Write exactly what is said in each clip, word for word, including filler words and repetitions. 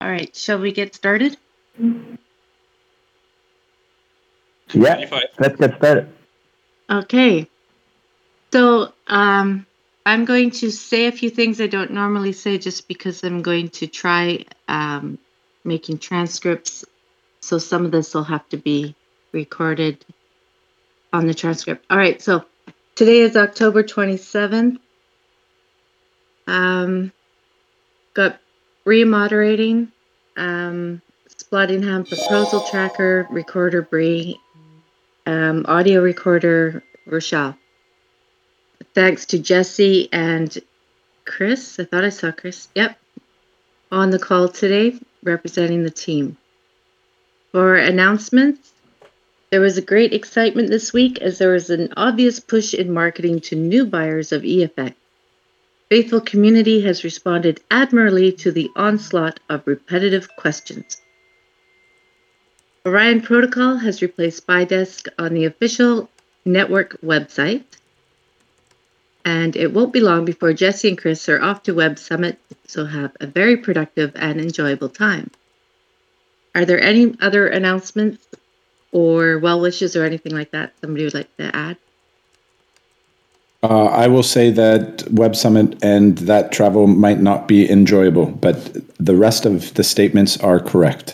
All right, shall we get started? Yeah, let's get started. Okay. So um, I'm going to say a few things I don't normally say just because I'm going to try um, making transcripts. So some of this will have to be recorded on the transcript. All right, so today is October twenty-seventh. Um, got remoderating, um, Splottingham proposal tracker, recorder Bree, um, audio recorder Rochelle. Thanks to Jesse and Chris. I thought I saw Chris. Yep. On the call today, representing the team. For announcements, there was a great excitement this week as there was an obvious push in marketing to new buyers of E F X. Faithful community has responded admirably to the onslaught of repetitive questions. Orion Protocol has replaced SpyDesk on the official network website. And it won't be long before Jesse and Chris are off to Web Summit, so have a very productive and enjoyable time. Are there any other announcements or well wishes or anything like that somebody would like to add? Uh, I will say that Web Summit and that travel might not be enjoyable, but the rest of the statements are correct.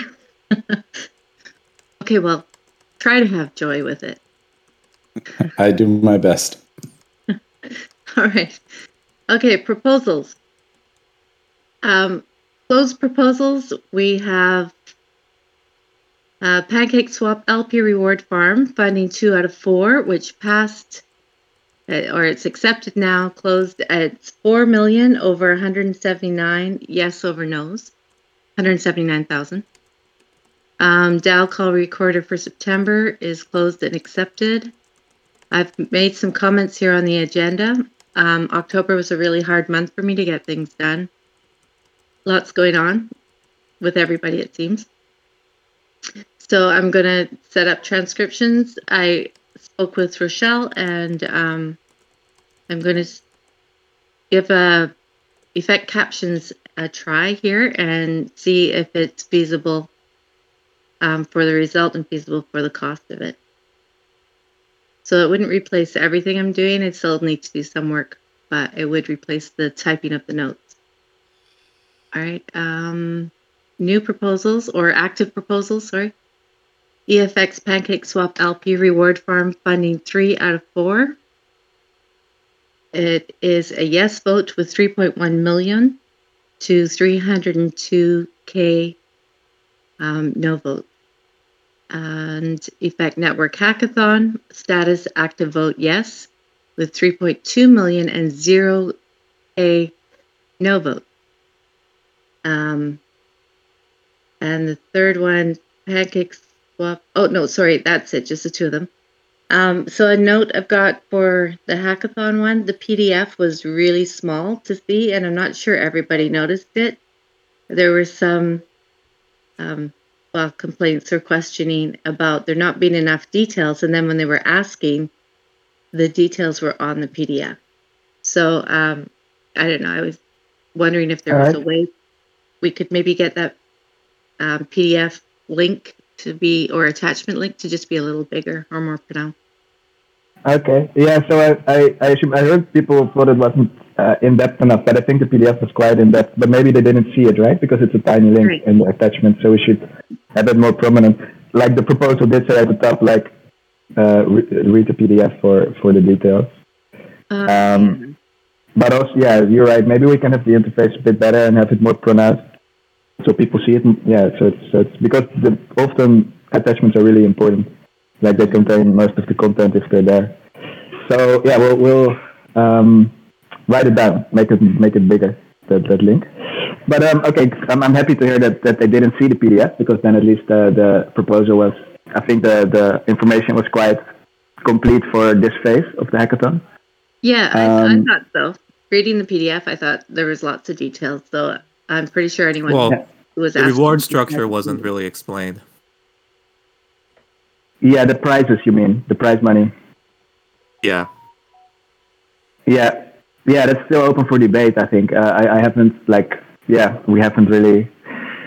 Okay, well, try to have joy with it. I do my best. All right. Okay, proposals. Um, closed proposals, we have uh, Pancake Swap L P Reward Farm funding two out of four, which passed, uh, or it's accepted now, closed at four million over one hundred seventy-nine, yes over no's, one hundred seventy-nine thousand. Um, Dow call recorder for September is closed and accepted. I've made some comments here on the agenda. Um, October was a really hard month for me to get things done. Lots going on with everybody, it seems. So I'm going to set up transcriptions. I spoke with Rochelle, and um, I'm going to give a effect captions a try here and see if it's feasible um, for the result and feasible for the cost of it. So it wouldn't replace everything I'm doing. I'd still need to do some work, but it would replace the typing of the notes. All right. Um, new proposals or active proposals, sorry. E F X Pancake Swap L P Reward Farm funding three out of four. It is a yes vote with three point one million to three hundred two K um, no vote. And Effect Network Hackathon, status active vote yes, with three point two million and zero A no vote. Um, and the third one, Pancake Swap, oh no, sorry, that's it, just the two of them. Um, so a note I've got for the hackathon one, the P D F was really small to see, and I'm not sure everybody noticed it. There were some um, well, complaints or questioning about there not being enough details, and then when they were asking, the details were on the P D F. So um, I don't know, I was wondering if there All was right. a way we could maybe get that um, P D F link to be, or attachment link to just be a little bigger or more pronounced. Okay. Yeah. So I I I, assume, I heard people thought it wasn't uh, in depth enough, but I think the P D F was quite in depth. But maybe they didn't see it, right? Because it's a tiny link Right. in the attachment, so we should have it more prominent. Like the proposal did say at the top, like uh, re- read the P D F for for the details. Uh, Um, but also, yeah, you're right. Maybe we can have the interface a bit better and have it more pronounced, so people see it. Yeah. So it's, so it's because the, often attachments are really important. Like they contain most of the content if they're there. So yeah, we'll, we'll um, write it down, make it make it bigger, that, that link. But um, okay, I'm, I'm happy to hear that, that they didn't see the P D F, because then at least uh, the proposal was, I think the, the information was quite complete for this phase of the hackathon. Yeah, I, Um, I thought so. Reading the P D F, I thought there was lots of details, so I'm pretty sure anyone Well, who was the asking reward structure wasn't really explained. Yeah, the prizes, you mean, the prize money. Yeah. Yeah, yeah, that's still open for debate, I think. Uh, I, I haven't, like, yeah, we haven't really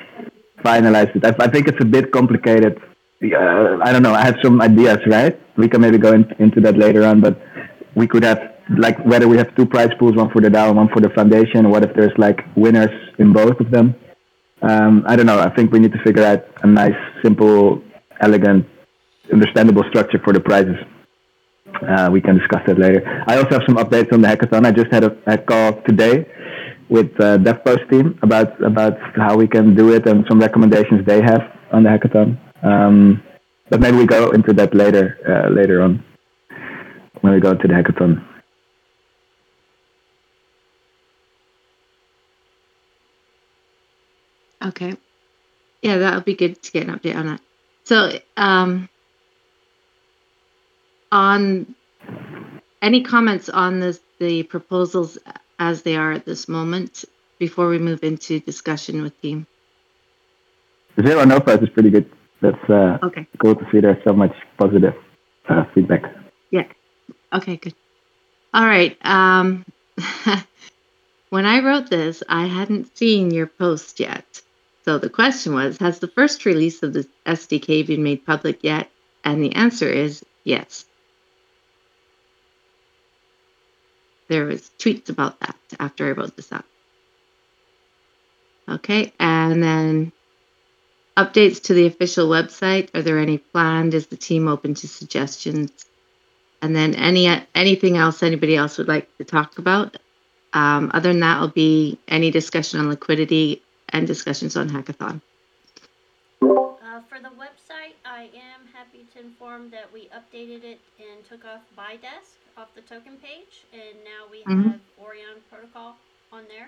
finalized it. I, I think it's a bit complicated. Uh, I don't know. I have some ideas, right? We can maybe go in, into that later on, but we could have like whether we have two prize pools, one for the DAO and one for the foundation. What if there's like winners in both of them? Um, I don't know. I think we need to figure out a nice, simple, elegant, understandable structure for the prizes. Uh, we can discuss that later. I also have some updates on the hackathon. I just had a, a call today with uh, DevPost team about about how we can do it and some recommendations they have on the hackathon. Um, but maybe we go into that later uh, later on when we go to the hackathon. Okay. Yeah, that would be good to get an update on that. So, um, on any comments on this, the proposals as they are at this moment before we move into discussion with team? Zero no price is pretty good. That's uh, okay. Cool to see there's so much positive uh, feedback. Yeah. Okay, good. All right. Um, when I wrote this, I hadn't seen your post yet. So the question was, has the first release of the S D K been made public yet? And the answer is yes. There was tweets about that after I wrote this up. Okay, and then updates to the official website. Are there any planned? Is the team open to suggestions? And then any anything else anybody else would like to talk about? Um, other than that, will be any discussion on liquidity and discussions on hackathon. Uh, for the website, I am happy to inform that we updated it and took off ByDesk off the token page, and now we Mm-hmm. have Orion Protocol on there.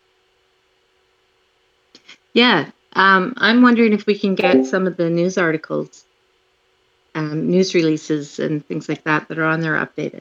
Yeah, um, I'm wondering if we can get some of the news articles, um, news releases and things like that that are on there updated.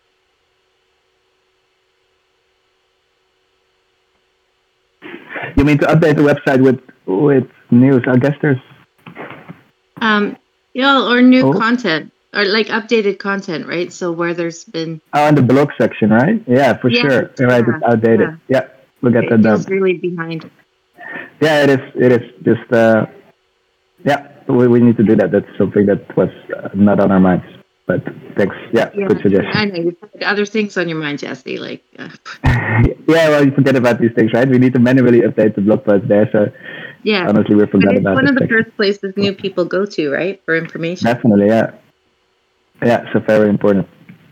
You mean to update the website with with news? I guess there's Um, you know, or new Oh. content, or like updated content, right? So where there's been, oh in the blog section, right? Yeah, for Yeah, sure. You're right, yeah, it's outdated. yeah. Yeah, we'll get it that done. feels really behind. Yeah, it is. It is just uh, yeah. We we need to do that. That's something that was uh, not on our minds. But thanks. Yeah, Yeah, good suggestion. I know you've had other things on your mind, Jesse. Like, uh, Yeah, well, you forget about these things, right? We need to manually update the blog post there. So yeah, honestly, we but forgot it's about one that of the section. first places new people go to, right, for information. Definitely, yeah. Yeah, so very important.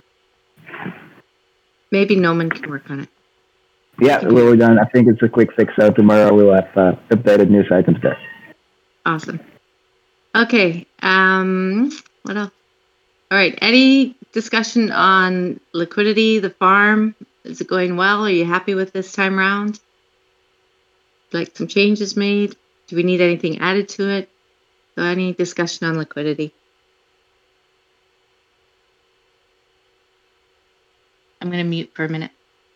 Maybe Noman can work on it. Yeah, we're done. I think it's a quick fix. So tomorrow we'll have uh, updated news items there. Awesome. Okay. Um, what else? All right. Any discussion on liquidity, the farm? Is it going well? Are you happy with this time round? Like some changes made? Do we need anything added to it? So any discussion on liquidity? I'm going to mute for a minute.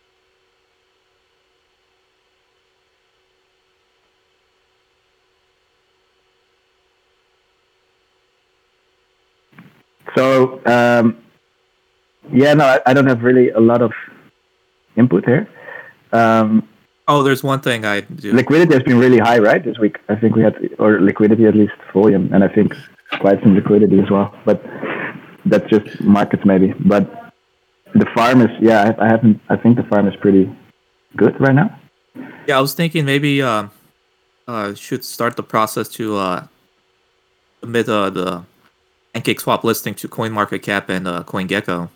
So, um, yeah, no, I, I don't have really a lot of input here. Um, Oh, there's one thing I do. liquidity has been really high, right, this week. I think we had, or liquidity at least, volume, and I think quite some liquidity as well. But that's just markets maybe. But the farm is, yeah, I, I haven't, I think the farm is pretty good right now. Yeah, I was thinking maybe uh, uh, should start the process to uh, submit uh, the PancakeSwap listing to CoinMarketCap and uh, CoinGecko.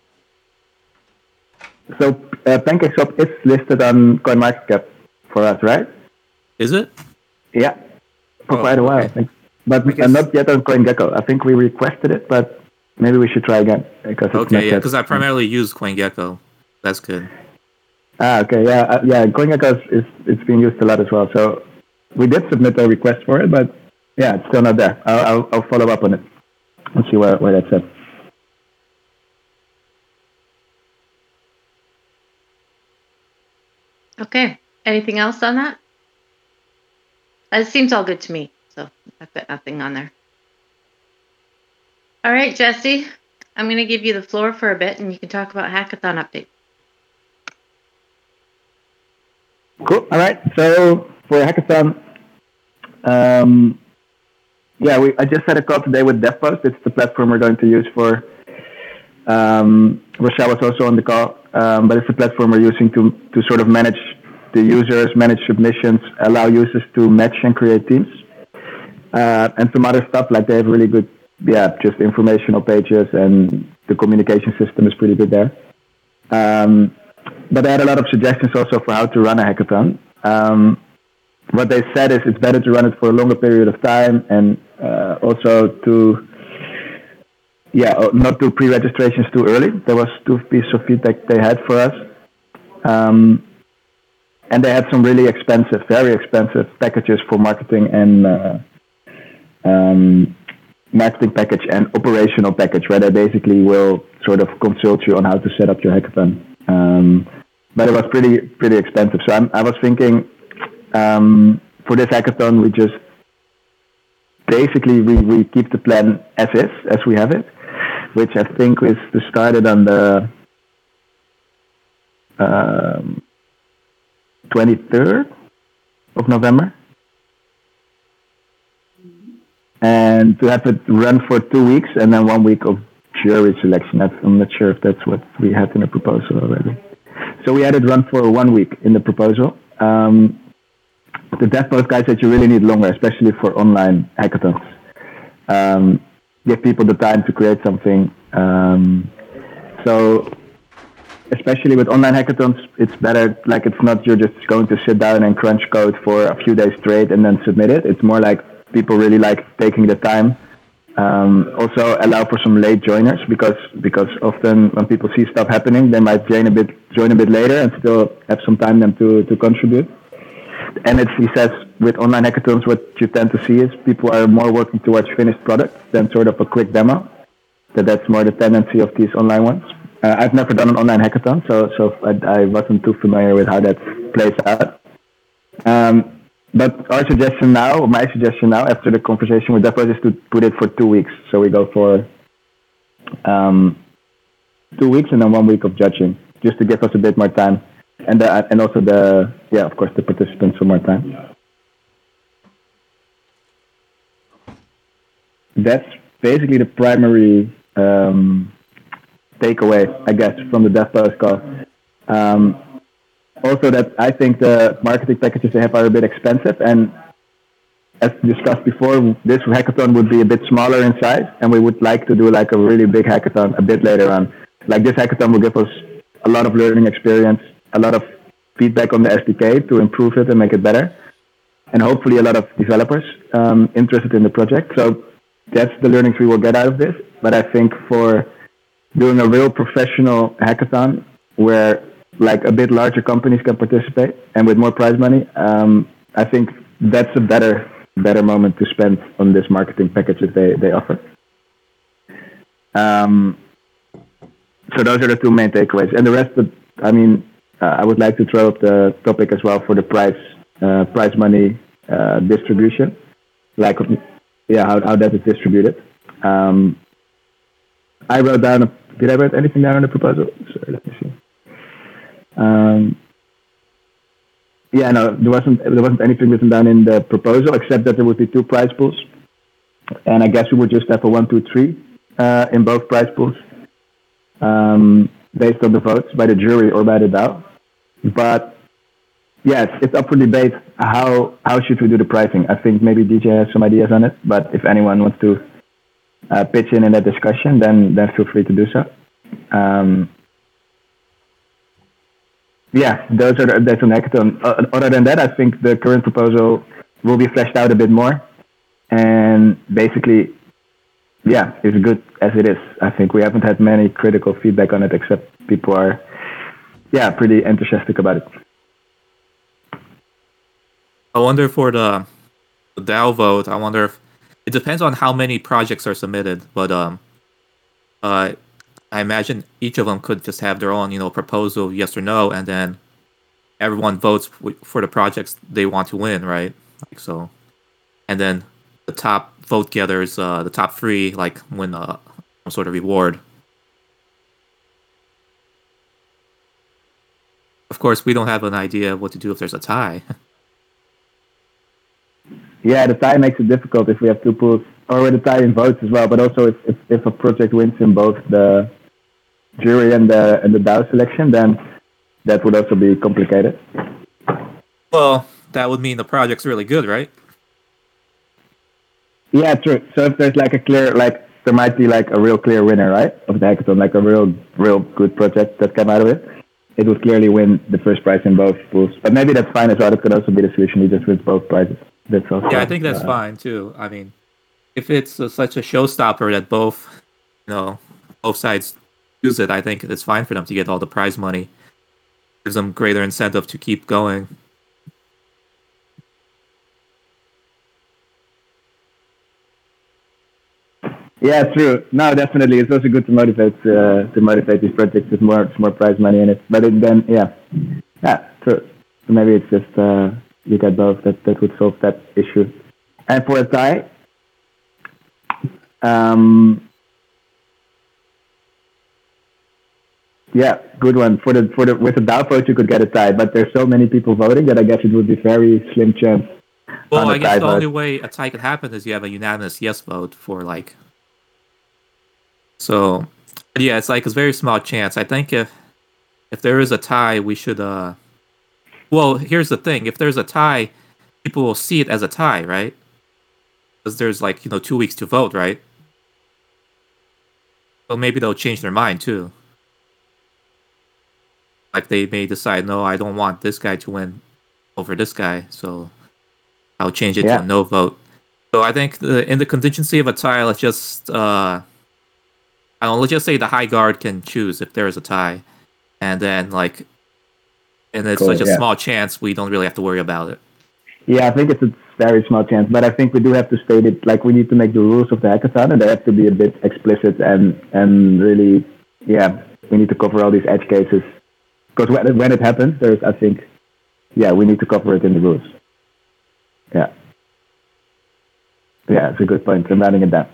So uh, PancakeSwap is listed on CoinMarketCap for us, right? Is it? Yeah, for Oh, quite a while, okay. I think. But I guess- uh, not yet on CoinGecko. I think we requested it, but maybe we should try again because it's not Okay, yeah, yet- because I primarily use CoinGecko. That's good. Ah, okay, yeah, uh, yeah. CoinGecko is, is it's being used a lot as well. So we did submit a request for it, but yeah, it's still not there. I'll I'll, I'll follow up on it and see where where that's at. Okay. Anything else on that? It seems all good to me. So I've got nothing on there. All right, Jesse, I'm going to give you the floor for a bit and you can talk about hackathon update. Cool. All right. So for hackathon, Um, yeah, we, I just had a call today with DevPost. It's the platform we're going to use for. Um, Rochelle was also on the call, um, but it's the platform we're using to to sort of manage the users, manage submissions, allow users to match and create teams, uh, and some other stuff. Like they have really good, yeah, just informational pages, and the communication system is pretty good there. Um, but they had a lot of suggestions also for how to run a hackathon. Um, what they said is it's better to run it for a longer period of time, and uh, also to yeah, not do pre-registrations too early. There was two pieces of feedback they had for us. Um, and they had some really expensive, very expensive packages for marketing and uh, um, marketing package and operational package, where they basically will sort of consult you on how to set up your hackathon. Um, but it was pretty pretty expensive. So I'm, I was thinking um, for this hackathon, we just basically we, we keep the plan as is, as we have it, which I think is started on the um, twenty-third of November. And to have it run for two weeks and then one week of jury selection. I'm not sure if that's what we had in the proposal already. So we had it run for one week in the proposal. Um, the DevPost guy said you really need longer, especially for online hackathons. Um, give people the time to create something. Um, so especially with online hackathons, it's better, like it's not you're just going to sit down and crunch code for a few days straight and then submit it. It's more like people really like taking the time. Um, also allow for some late joiners, because because often when people see stuff happening, they might join a bit join a bit later and still have some time then to, to contribute. And it's, he says with online hackathons, what you tend to see is people are more working towards finished products than sort of a quick demo. So that's more the tendency of these online ones. Uh, I've never done an online hackathon, so so I, I wasn't too familiar with how that plays out. Um, but our suggestion now, my suggestion now, after the conversation with DevPost, is to put it for two weeks. So we go for um, two weeks and then one week of judging, just to give us a bit more time, and the, and also the yeah, of course, the participants some more time. That's basically the primary um, takeaway, I guess, from the DevPost call. Um, also, that I think the marketing packages they have are a bit expensive, and as discussed before, this hackathon would be a bit smaller in size, and we would like to do like a really big hackathon a bit later on. Like this hackathon will give us a lot of learning experience, a lot of feedback on the S D K to improve it and make it better, and hopefully a lot of developers um, interested in the project. So that's the learnings we will get out of this. But I think for doing a real professional hackathon where like a bit larger companies can participate and with more prize money, um, I think that's a better better moment to spend on this marketing package that they, they offer. Um, so those are the two main takeaways. And the rest, of, I mean, uh, I would like to throw up the topic as well for the prize uh, prize money uh, distribution, like yeah, how how that is distributed. Um, I wrote down. Did I write anything down in the proposal? Sorry, let me see. Um, yeah, no, there wasn't there wasn't anything written down in the proposal except that there would be two prize pools, and I guess we would just have a one, two, three uh, in both prize pools, um, based on the votes by the jury or by the DAO. But yeah, it's, it's up for debate. How how should we do the pricing? I think maybe D J has some ideas on it, but if anyone wants to uh, pitch in in that discussion, then then feel free to do so. Um, yeah, those are the, that's an hackathon. Uh, other than that, I think the current proposal will be fleshed out a bit more, and basically, yeah, it's good as it is. I think we haven't had many critical feedback on it, except people are, yeah, pretty enthusiastic about it. I wonder for the, the DAO vote, I wonder if it depends on how many projects are submitted, but um, uh, I imagine each of them could just have their own, you know, proposal, yes or no, and then everyone votes for the projects they want to win, right? Like so, and then the top vote getters, uh, the top three, like win uh, some sort of reward. Of course, we don't have an idea of what to do if there's a tie. yeah, the tie makes it difficult if we have two pools, or with the tie in votes as well. But also, if, if, if a project wins in both the jury and the and the DAO selection, then that would also be complicated. Well, that would mean the project's really good, right? Yeah, true. So if there's like a clear, like there might be like a real clear winner, right, of the hackathon, like a real, real good project that came out of it, it would clearly win the first prize in both pools. But maybe that's fine as well. That could also be the solution. You just win both prizes. That's also. Yeah, I think that's uh, fine too. I mean, if it's uh, such a showstopper that both, you know, both sides use it, I think it's fine for them to get all the prize money. Gives them greater incentive to keep going. Yeah, true. No, definitely. It's also good to motivate uh, to motivate these projects with more more prize money in it. But it, then, yeah, yeah, true. So maybe it's just uh, you get both. That that would solve that issue. And for a tie, um, yeah, good one. For the for the with the DAO vote, you could get a tie, but there's so many people voting that I guess it would be very slim chance. Well, on a I guess tie the vote. only way a tie could happen is you have a unanimous yes vote for like. So, yeah, it's like a very small chance. I think if if there is a tie, we should. uh Well, here's the thing: if there's a tie, people will see it as a tie, right? Because there's like you know two weeks to vote, right? So maybe they'll change their mind too. Like they may decide, no, I don't want this guy to win over this guy, so I'll change it Yeah. to a no vote. So I think the, in the contingency of a tie, let's just uh, I don't know, let's just say the high guard can choose if there is a tie, and then like, and it's Cool, such a yeah. small chance, we don't really have to worry about it. Yeah, I think it's a very small chance, but I think we do have to state it. Like we need to make the rules of the hackathon, and they have to be a bit explicit and and really, yeah, we need to cover all these edge cases. Because when when it happens, there's I think, yeah, we need to cover it in the rules. Yeah, yeah, it's a good point. I'm writing it down.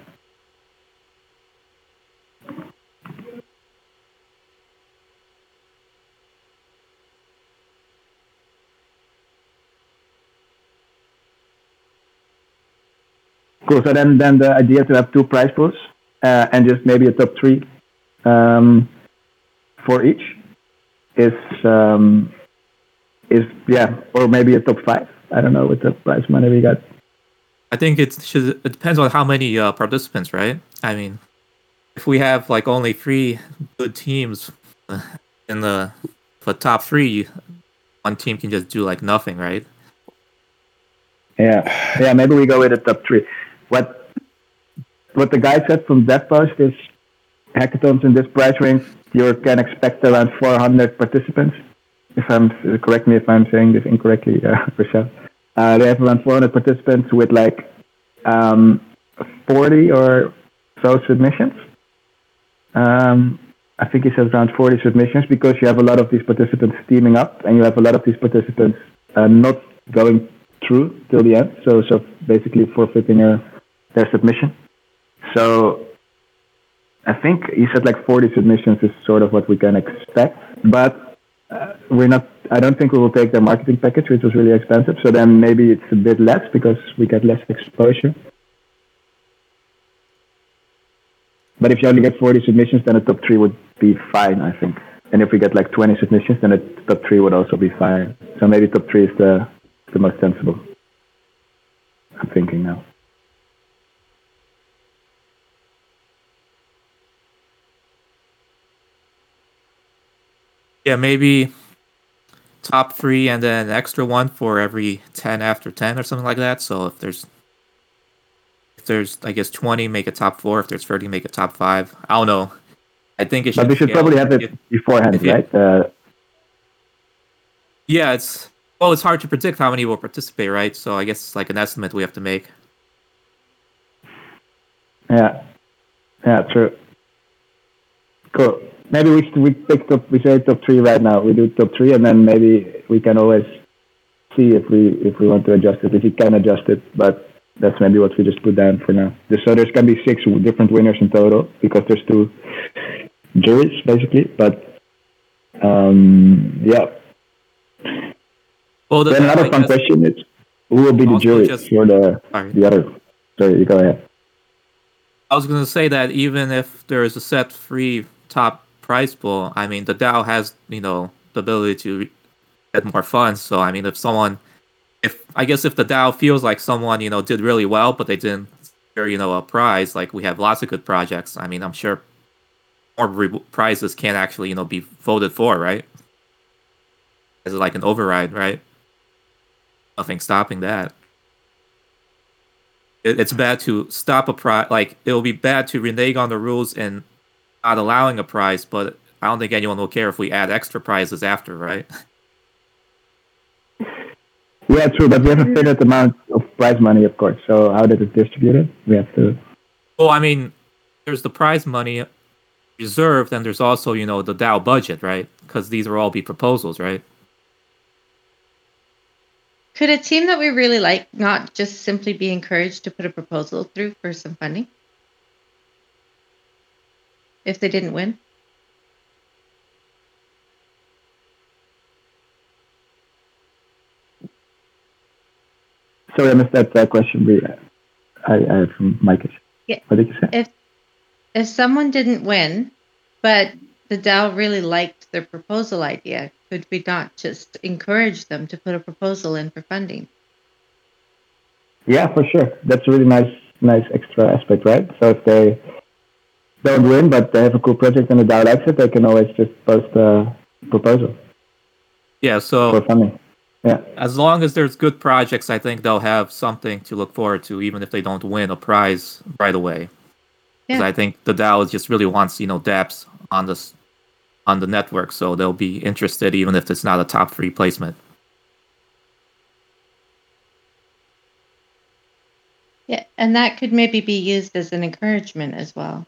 Cool. So then, then the idea to have two prize pools uh, and just maybe a top three um, for each is um, is yeah, or maybe a top five. I don't know what the prize money we got. I think it should. It depends on how many uh, participants, right? I mean, if we have like only three good teams uh, in the the top three, one team can just do like nothing, right? Yeah, yeah. Maybe we go with the top three. What what the guy said from DevPost is hackathons in this price range, you can expect around four hundred participants. If I'm correct me if I'm saying this incorrectly, uh, Rochelle. Uh, they have around four hundred participants with like um, forty or so submissions. Um, I think he says around forty submissions because you have a lot of these participants teaming up and you have a lot of these participants uh, not going through till the end. So, so basically forfeiting their, their submission. So I think he said like forty submissions is sort of what we can expect, but uh, we're not, I don't think we will take their marketing package, which was really expensive. So then maybe it's a bit less because we get less exposure. But if you only get forty submissions, then a top three would be fine, I think. And if we get like twenty submissions, then a top three would also be fine. So maybe top three is the, the most sensible. I'm thinking now. Yeah, maybe top three and then an extra one for every ten after ten or something like that. So if there's if there's I guess twenty, make a top four. If there's thirty, make a top five. I don't know. I think it should. But we should scale. probably have it It- beforehand, if it- right? Uh, Yeah, it's well, it's hard to predict how many will participate, right? So I guess it's like an estimate we have to make. yeah. Yeah, true. Cool. Maybe we we pick top. We say top three right now. We do top three, and then maybe we can always see if we if we want to adjust it. If we can adjust it, but that's maybe what we just put down for now. Just so there's can be six different winners in total because there's two juries basically. But um, yeah. Well, the, Then another I fun guess- question is Who will be the Also jury just- for the Sorry. the other? Sorry, you go ahead. I was going to say that even if there is a set free top prize pool, I mean, the DAO has, you know, the ability to get more funds. So, I mean, if someone, if I guess if the DAO feels like someone, you know, did really well, but they didn't secure, you know, a prize, like we have lots of good projects. I mean, I'm sure more re- prizes can actually, you know, be voted for, right? Is it like an override, right? Nothing stopping that. It, it's bad to stop a prize. Like, it will be bad to renege on the rules and not allowing a prize, but I don't think anyone will care if we add extra prizes after, right? Yeah, true, but we have a finite amount of prize money, of course. So how did it distribute it? We have to. Well, I mean, there's the prize money reserved, and there's also, you know, the DAO budget, right? Because these are all be proposals, right? Could a team that we really like not just simply be encouraged to put a proposal through for some funding if they didn't win? Sorry, I missed that uh, question. We, I, I from Mike. Yeah. What did you say? If if someone didn't win, but the DAO really liked their proposal idea, could we not just encourage them to put a proposal in for funding? Yeah, for sure. That's a really nice, nice extra aspect, right? So if they don't win, but they have a cool project and the DAO likes it, they can always just post a proposal Yeah, so for funding. Yeah. as long as there's good projects, I think they'll have something to look forward to, even if they don't win a prize right away. Because Yeah. I think the DAO just really wants, you know, dApps on this on the network, so they'll be interested even if it's not a top three placement. Yeah, and that could maybe be used as an encouragement as well.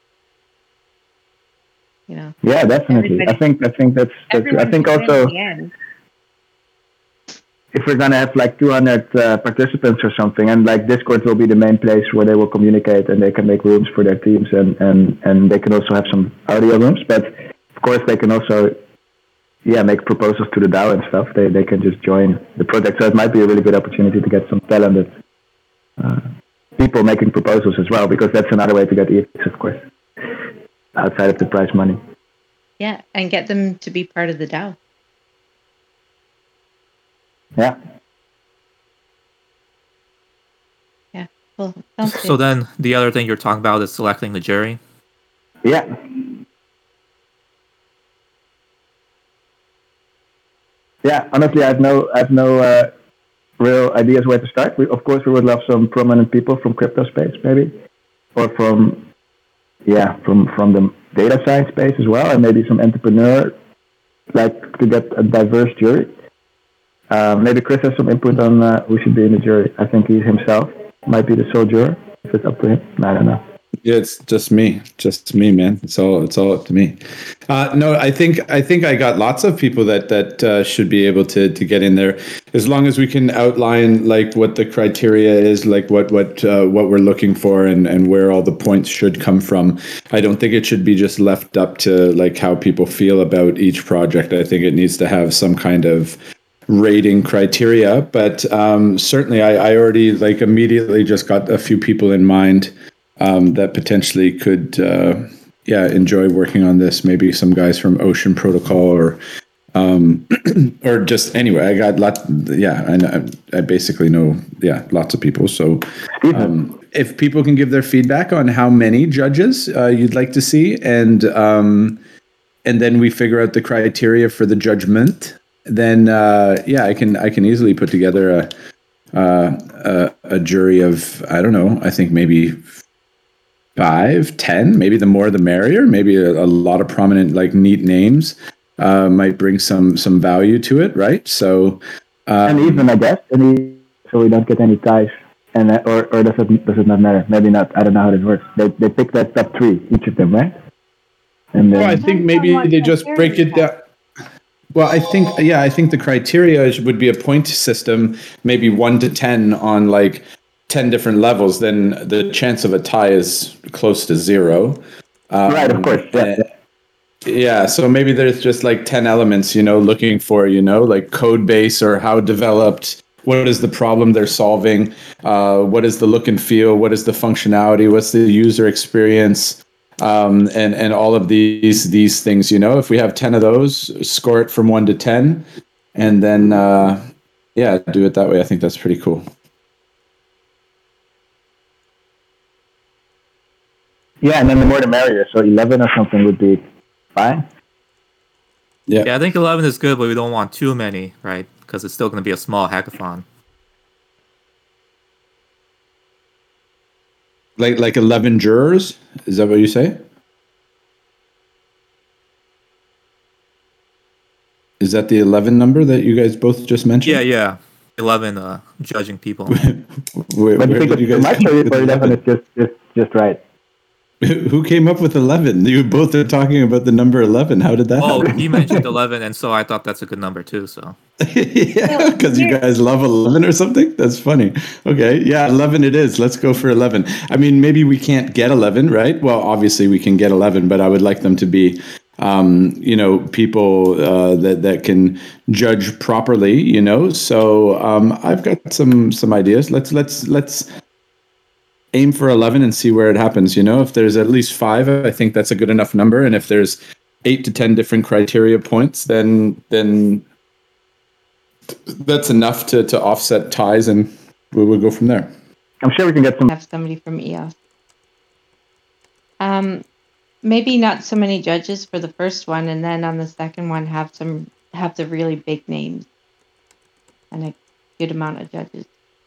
You know, Yeah, definitely. I Everybody- think I think that's, that's I everyone think can win also in the end. if we're gonna have like two hundred uh, participants or something, and like Discord will be the main place where they will communicate and they can make rooms for their teams, and and and they can also have some audio rooms. But of course, they can also yeah make proposals to the DAO and stuff. They they can just join the project, so it might be a really good opportunity to get some talented uh, people making proposals as well, because that's another way to get E X, of course, outside of the prize money. Yeah, and get them to be part of the DAO. Yeah. Well, sounds good. So then the other thing you're talking about is selecting the jury. Yeah. Yeah, honestly, I have no, I have no uh, real ideas where to start. We, of course, we would love some prominent people from crypto space, maybe, or from, yeah, from from the data science space as well, and maybe some entrepreneur, like to get a diverse jury. Uh, maybe Chris has some input on uh, who should be in the jury. I think he himself might be the sole juror, if it's up to him. I don't know. Yeah, it's just me, just me, man. It's all it's all up to me. Uh, no, I think I think I got lots of people that that uh, should be able to to get in there, as long as we can outline like what the criteria is, like what what uh, what we're looking for, and and where all the points should come from. I don't think it should be just left up to like how people feel about each project. I think it needs to have some kind of rating criteria. But um, certainly, I, I already like immediately just got a few people in mind. Um, that potentially could, uh, yeah, enjoy working on this. Maybe some guys from Ocean Protocol, or, um, or just anyway. I got lot, yeah, and I, I basically know, yeah, lots of people. So, um, if people can give their feedback on how many judges uh, you'd like to see, and um, and then we figure out the criteria for the judgment, then uh, yeah, I can I can easily put together a uh, a, a jury of, I don't know, I think maybe five, ten, maybe the more the merrier. Maybe a, a lot of prominent, like neat names uh, might bring some some value to it, right? So, um, And even I guess, and so we don't get any ties. And uh, or or does it does it not matter? Maybe not. I don't know how this works. They they pick that top three, each of them, right? And then well, I think maybe they just break it down. Well, I think, yeah, I think the criteria would be a point system, maybe one to ten on like ten different levels. Then the chance of a tie is close to zero. Um, right, of course. Yeah, and- yeah. So maybe there's just like ten elements, you know, looking for, you know, like code base or how developed, what is the problem they're solving, uh, what is the look and feel, what is the functionality, what's the user experience, um, and and all of these these things. You know, if we have ten of those, score it from one to ten, and then uh, yeah, do it that way. I think that's pretty cool. Yeah, and then the more the merrier. So eleven or something would be fine. Yeah. Yeah, I think eleven is good, but we don't want too many, right? Because it's still going to be a small hackathon. Like like eleven jurors? Is that what you say? Is that the eleven number that you guys both just mentioned? Yeah, yeah. eleven uh, judging people. where, But you where think did it's you too guys much, come or, up with or eleven is just, just, just right? Who came up with eleven? You both are talking about the number eleven. How did that Oh, happen? he mentioned eleven, and so I thought that's a good number too. So Yeah, because you guys love eleven or something? That's funny. Okay, yeah, eleven it is. Let's go for eleven. I mean, maybe we can't get eleven, right? Well, obviously we can get eleven, but I would like them to be, um, you know, people uh, that, that can judge properly, you know? So um, I've got some some ideas. Let's, let's, let's, aim for eleven and see where it happens. You know, if there's at least five, I think that's a good enough number. And if there's eight to ten different criteria points, then then that's enough to, to offset ties, and we will go from there. I'm sure we can get some. Have somebody from E O S. Um, maybe not so many judges for the first one, and then on the second one have some have the really big names and a good amount of judges.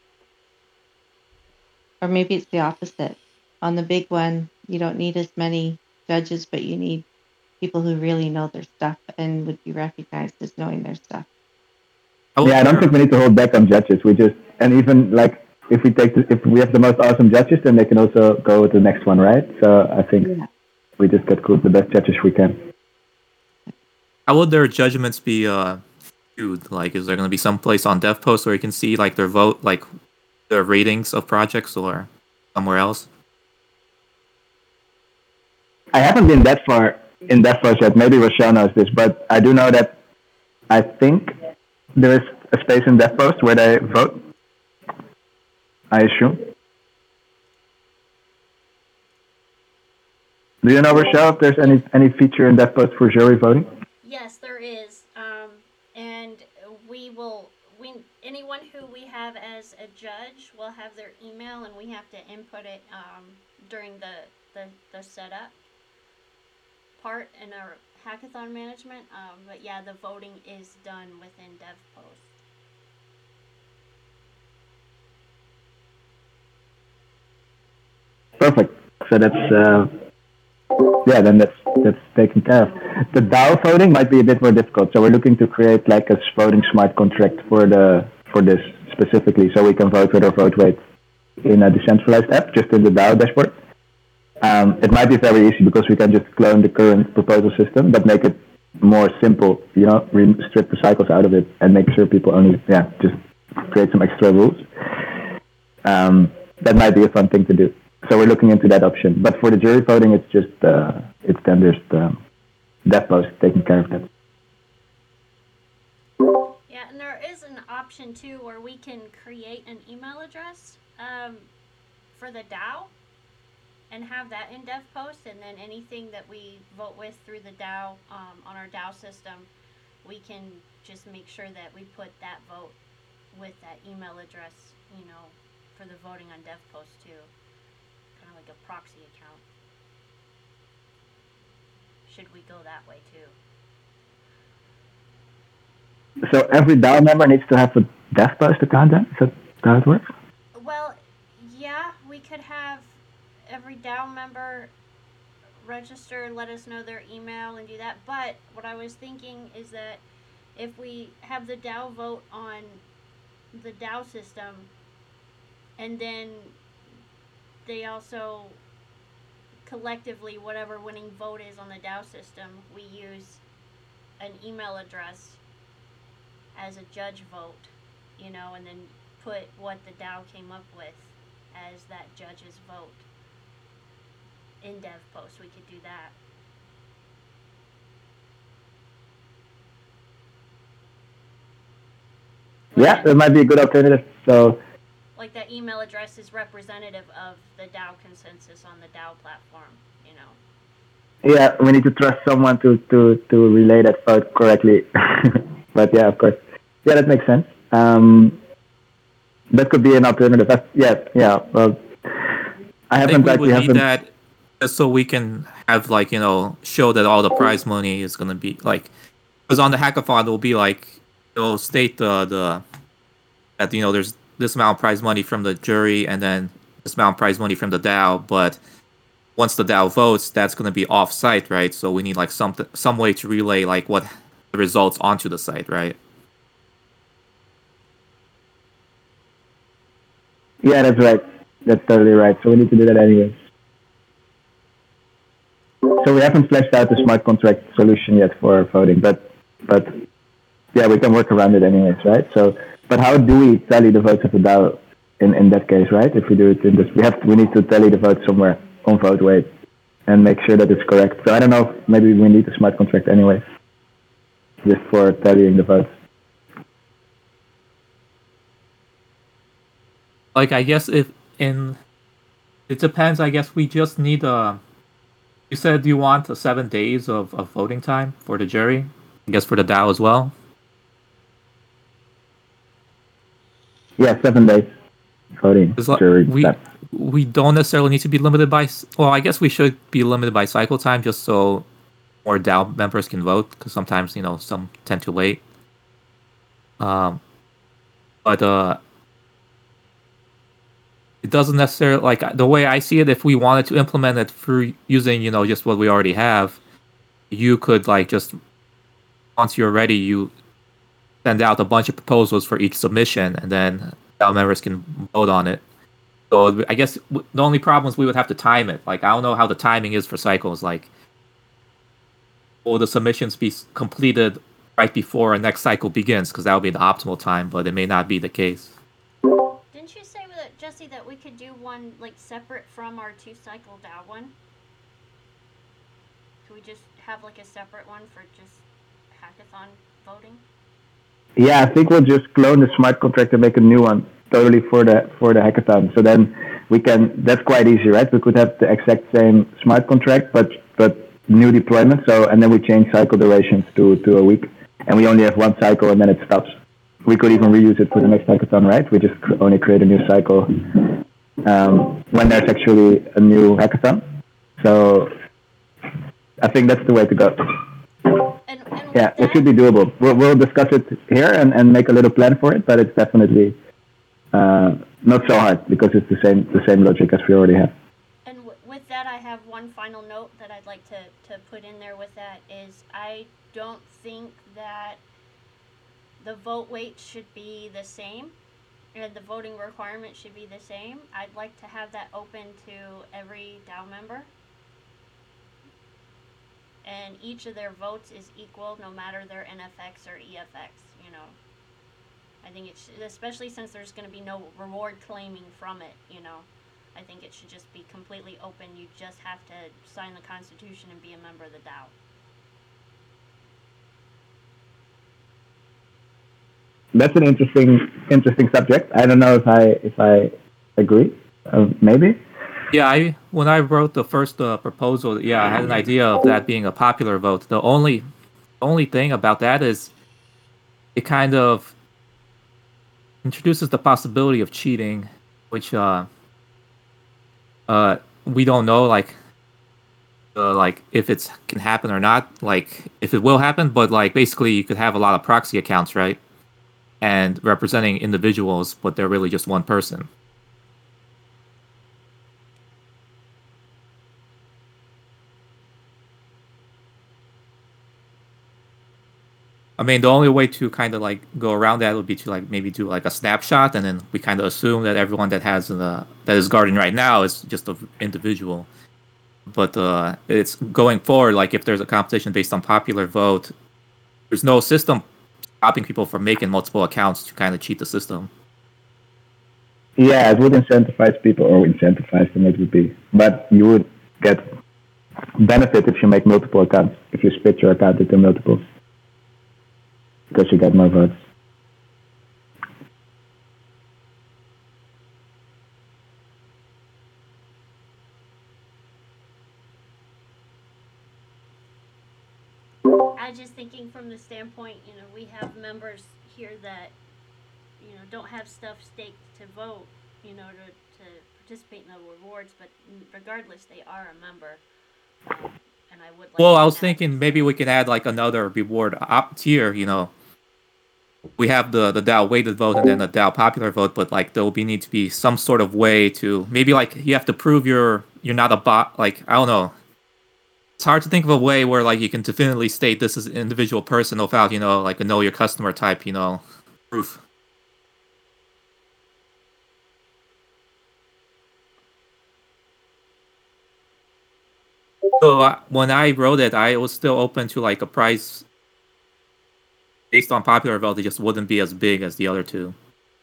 Or maybe it's the opposite. On the big one, you don't need as many judges, but you need people who really know their stuff and would be recognized as knowing their stuff. I Yeah, I don't wonder- think we need to hold back on judges. We just, and even like if we take the, if we have the most awesome judges, then they can also go with the next one, right? So I think Yeah. we just get cool, the best judges we can. How would their judgments be uh viewed? Like, is there going to be some place on DevPost where you can see like their vote, like their ratings of projects, or somewhere else? I haven't been that far in DevPost yet. Maybe Rochelle knows this, but I do know that I think there is a space in DevPost where they vote. I assume. Do you know, Rochelle, if there's any any feature in DevPost for jury voting? Yes, there is. Um, and we will, we, anyone who we have as a judge will have their email, and we have to input it um, during the, the, the setup part in our hackathon management. Um, but yeah, the voting is done within DevPost. Perfect. So that's uh, yeah, then that's that's taken care of. The DAO voting might be a bit more difficult, so we're looking to create like a voting smart contract for the for this specifically, so we can vote with our vote rate in a decentralized app, just in the DAO dashboard. Um, it might be very easy because we can just clone the current proposal system, but make it more simple. You know, strip the cycles out of it and make sure people only yeah just create some extra rules. Um, that might be a fun thing to do. So we're looking into that option. But for the jury voting, it's just uh, it's then just um, DevPost taking care of that. Yeah, and there is an option too where we can create an email address um, for the DAO and have that in DevPost, and then anything that we vote with through the DAO um, on our DAO system, we can just make sure that we put that vote with that email address, you know, for the voting on DevPost too. Kind of like a proxy account. Should we go that way too? So every DAO member needs to have a DevPost account then? Is that how it works? Well, yeah, we could have every DAO member register, let us know their email and do that. But what I was thinking is that if we have the DAO vote on the DAO system, and then they also collectively, whatever winning vote is on the DAO system, we use an email address as a judge vote, you know, and then put what the DAO came up with as that judge's vote in DevPost. We could do that. Yeah, that might be a good alternative. So like that email address is representative of the DAO consensus on the DAO platform, you know. yeah, we need to trust someone to to to relay that vote correctly. But yeah, of course, yeah, that makes sense. Um, that could be an alternative. That's, yeah, yeah. Well, I I haven't think we like would we need haven't. that just so we can have like you know show that all the prize money is gonna be like because on the hackathon it will be like it'll state the the that you know there's this amount of prize money from the jury and then this amount of prize money from the DAO, but once the DAO votes, that's going to be off site, right? So we need like some some way to relay like what the results onto the site, right? Yeah, that's right. That's totally right. So we need to do that anyways. So we haven't fleshed out the smart contract solution yet for voting, but but yeah, we can work around it anyways, right? So, but how do we tally the votes of the DAO in, in that case, right? If we do it in this, we have to, we need to tally the votes somewhere on VoteWeight and make sure that it's correct. So I don't know, if maybe we need a smart contract anyway, just for tallying the votes. Like I guess if in it depends. I guess we just need a. You said you want a seven days of, of voting time for the jury. I guess for the DAO as well. Yeah, seven days voting. It's like Jury. we that. we don't necessarily need to be limited by. s- Well, I guess we should be limited by cycle time just so more DAO members can vote because sometimes you know some tend to wait. Um, but uh, it doesn't necessarily like the way I see it. If we wanted to implement it through using you know just what we already have, you could like just once you're ready, you send out a bunch of proposals for each submission, and then DAO members can vote on it. So I guess w- the only problem is we would have to time it. Like I don't know how the timing is for cycles. Like, will the submissions be s- completed right before our next cycle begins? Because that would be the optimal time, but it may not be the case. Didn't you say that, Jesse, that we could do one like separate from our two cycle DAO one? Could we just have like a separate one for just hackathon voting? Yeah, I think we'll just clone the smart contract and make a new one totally for the for the hackathon. So then we can. That's quite easy, right? We could have the exact same smart contract, but but new deployment. So and then we change cycle durations to to a week, and we only have one cycle, and then it stops. We could even reuse it for the next hackathon, right? We just cr- only create a new cycle um, when there's actually a new hackathon. So I think that's the way to go. And, and with Yeah, that, it should be doable. We'll, we'll discuss it here and, and make a little plan for it, but it's definitely uh, not so hard because it's the same the same logic as we already have. And w- with that, I have one final note that I'd like to, to put in there with that is I don't think that the vote weight should be the same and the voting requirement should be the same. I'd like to have that open to every DAO member. And each of their votes is equal no matter their N F X or E F X, you know. I think it should, especially since there's going to be no reward claiming from it, you know. I think it should just be completely open. You just have to sign the Constitution and be a member of the DAO. That's an interesting interesting subject. I don't know if I if I agree. Uh, maybe. Yeah, I when I wrote the first uh, proposal, yeah, I had an idea of that being a popular vote. The only only thing about that is it kind of introduces the possibility of cheating, which uh uh we don't know like uh, like if it's can happen or not, like if it will happen, but like basically you could have a lot of proxy accounts, right? And representing individuals, but they're really just one person. I mean, the only way to kind of like go around that would be to like maybe do like a snapshot, and then we kind of assume that everyone that has the that is guarding right now is just an individual. But uh, it's going forward. Like if there's a competition based on popular vote, there's no system stopping people from making multiple accounts to kind of cheat the system. Yeah, it would incentivize people, or incentivize them it would be, but you would get benefit if you make multiple accounts. If you split your account into multiples. Because you get more votes. was just thinking from the standpoint, you know, we have members here that, you know, don't have stuff staked to vote, you know, to, to participate in the rewards, but regardless, they are a member. Um, and I would like Well, to I was add thinking this. maybe we could add like another reward up tier. You know, we have the the DAO weighted vote and then the DAO popular vote, but like there will be need to be some sort of way to maybe like you have to prove you're you're not a bot. Like I don't know. It's hard to think of a way where like you can definitively state this is an individual person without, you know, like a know your customer type, you know, proof. So uh, when I wrote it, I was still open to like a price based on popular vote. It just wouldn't be as big as the other two.